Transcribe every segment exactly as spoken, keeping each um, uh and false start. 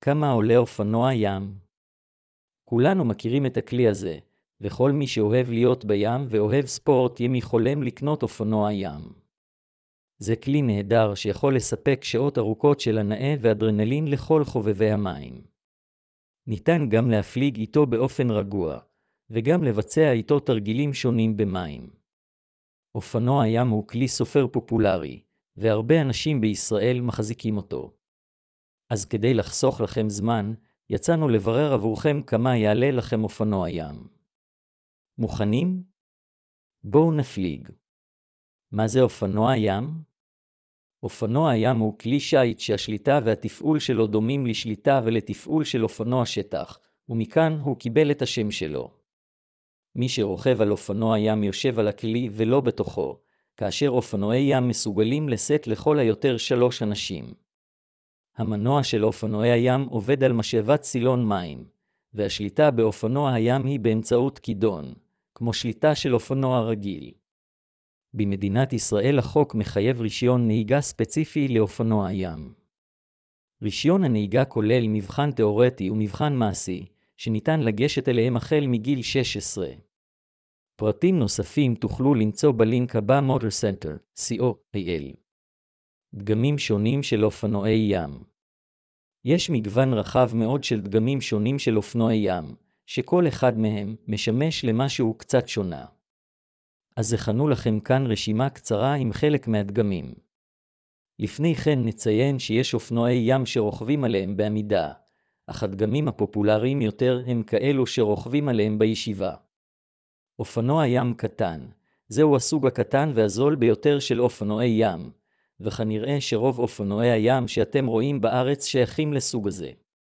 כמה עולה אופנוע ים? כולנו מכירים את הכלי הזה, וכל מי שאוהב להיות בים ואוהב ספורט ימי חולם לקנות אופנוע ים. זה כלי נהדר שיכול לספק שעות ארוכות של הנאה ואדרנלין לכל חובבי המים. ניתן גם להפליג איתו באופן רגוע, וגם לבצע איתו תרגילים שונים במים. אופנוע ים הוא כלי סופר פופולרי, והרבה אנשים בישראל מחזיקים אותו. אז כדי לחסוך לכם זמן, יצאנו לברר עבורכם כמה יעלה לכם אופנוע ים. מוכנים? בואו נפליג. מה זה אופנוע ים? אופנוע ים הוא כלי שיט שהשליטה והתפעול שלו דומים לשליטה ולתפעול של אופנוע שטח, ומכאן הוא קיבל את השם שלו. מי שרוכב על אופנוע ים יושב על הכלי ולא בתוכו, כאשר אופנועי ים מסוגלים לשאת לכל היותר שלוש אנשים. המנוע של אופנועי הים עובד על משאבת סילון מים, והשליטה באופנוע הים היא באמצעות כידון, כמו שליטה של אופנוע רגיל. במדינת ישראל החוק מחייב רישיון נהיגה ספציפי לאופנוע ים. רישיון הנהיגה כולל מבחן תיאורטי ומבחן מעשי, שניתן לגשת אליהם החל מגיל שש עשרה. פרטים נוספים תוכלו למצוא בלינק הבא מוטור סנטר, סי או איי-אל. דגמים שונים של אופנועי ים. יש מגוון רחב מאוד של דגמים שונים של אופנועי ים, שכל אחד מהם משמש למשהו קצת שונה. אז הכנו לכם כאן רשימה קצרה עם חלק מהדגמים. לפני כן נציין שיש אופנועי ים שרוכבים עליהם בעמידה, אך הדגמים הפופולריים יותר הם כאלו שרוכבים עליהם בישיבה. אופנוע ים קטן, זהו הסוג הקטן והזול ביותר של אופנועי ים, וכנראה שרוב אופנועי הים שאתם רואים בארץ שייכים לסוג הזה.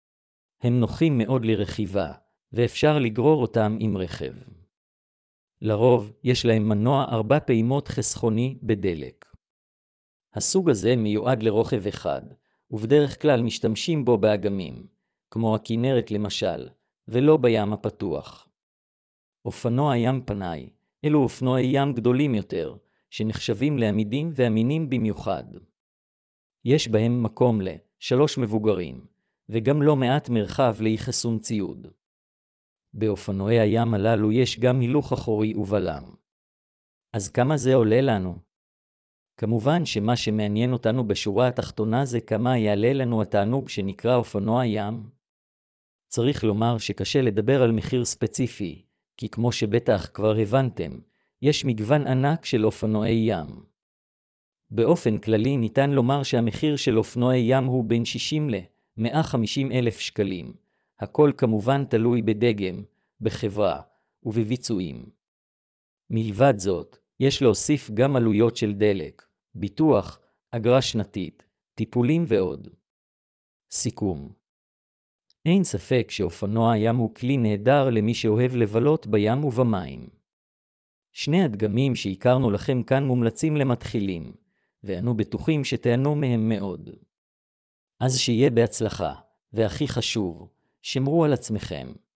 הם נוחים מאוד לרכיבה, ואפשר לגרור אותם עם רכב. לרוב, יש להם מנוע ארבע פעימות חסכוני בדלק. הסוג הזה מיועד לרוכב אחד, ובדרך כלל משתמשים בו באגמים, כמו הכינרת למשל, ולא בים הפתוח. אופנוע ים פנאי, אלו אופנועי ים גדולים יותר, שנחשבים לעמידים ואמינים במיוחד. יש בהם מקום לשלוש מבוגרים, וגם לא מעט מרחב לאחסון ציוד. באופנועי הים הללו יש גם הילוך אחורי ובלם. אז כמה זה עולה לנו? כמובן שמה שמעניין אותנו בשורה התחתונה זה כמה יעלה לנו התענוג שנקרא אופנוע ים. צריך לומר שקשה לדבר על מחיר ספציפי, כי כמו שבטח כבר הבנתם, יש מגוון ענק של אופנועי ים. באופן כללי ניתן לומר שהמחיר של אופנועי ים הוא בין שישים ל-מאה וחמישים אלף שקלים. הכל כמובן תלוי בדגם, בחברה ובביצועים. מלבד זאת, יש להוסיף גם עלויות של דלק, ביטוח, אגרה שנתית, טיפולים ועוד. סיכום. אין ספק שאופנוע ים הוא כלי נהדר למי שאוהב לבלות בים ובמים. שני הדגמים שהכרנו לכם כאן מומלצים למתחילים, ואנו בטוחים שתהנו מהם מאוד. אז שיהיה בהצלחה, והכי חשוב, שמרו על עצמכם.